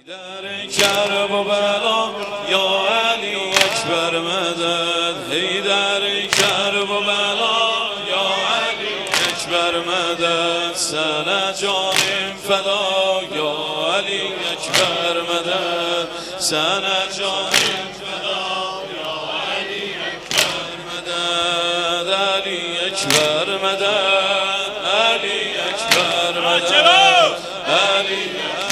در کرب و بلا یا علی اکبر مدد، حیدر کرب و بلا یا علی اکبر مدد، سن جانم فدا یا علی اکبر مدد، سن جانم فدا یا علی اکبر مدد، علی اکبر مدد، علی اکبر مدد، علی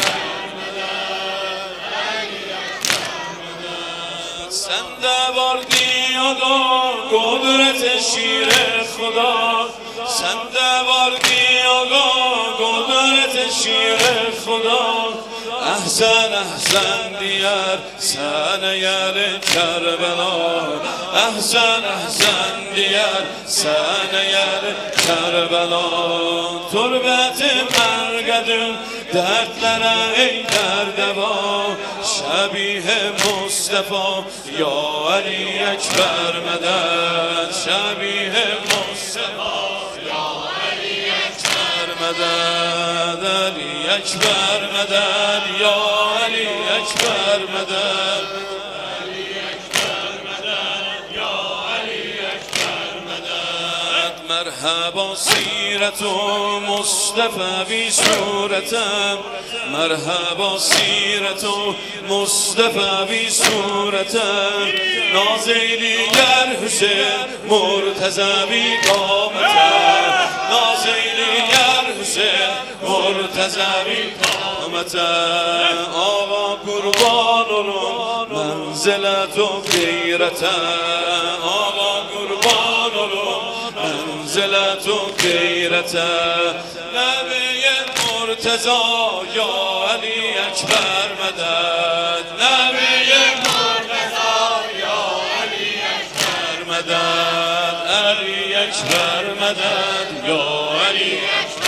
سنده باردی آقا قدرت شیر خدا، سنده باردی آقا قدرت شیر خدا، احسن احسن دیار سنیر کربلا، احسن احسن دیار سنیر کربلا، تربت مرگدون دردلره ای دردوا، شبیه مصطفی یا علی اکبر مدد، شبیه مصطفی یا علی اکبر مدد، علی اکبر مدد یا علی اکبر مدد، علی اکبر مدد یا علی اکبر مدد، مرحبا سیرت و مصطفی بی صورتم، مرحبا سیرت و مصطفی بی صورتم، نازیلیگر حسین مرتضی بی قامتم، نازیلیگر حسین مرتضی بی قامتم، آقا قربان رو منزلت و غیرتم، آقا قربان رو منزلت و غیرتم، نبی مرتضی یا علی اکبر مدد، نبی مرتضی یا علی اکبر مدد، علی اکبر مدد یا علی اکبر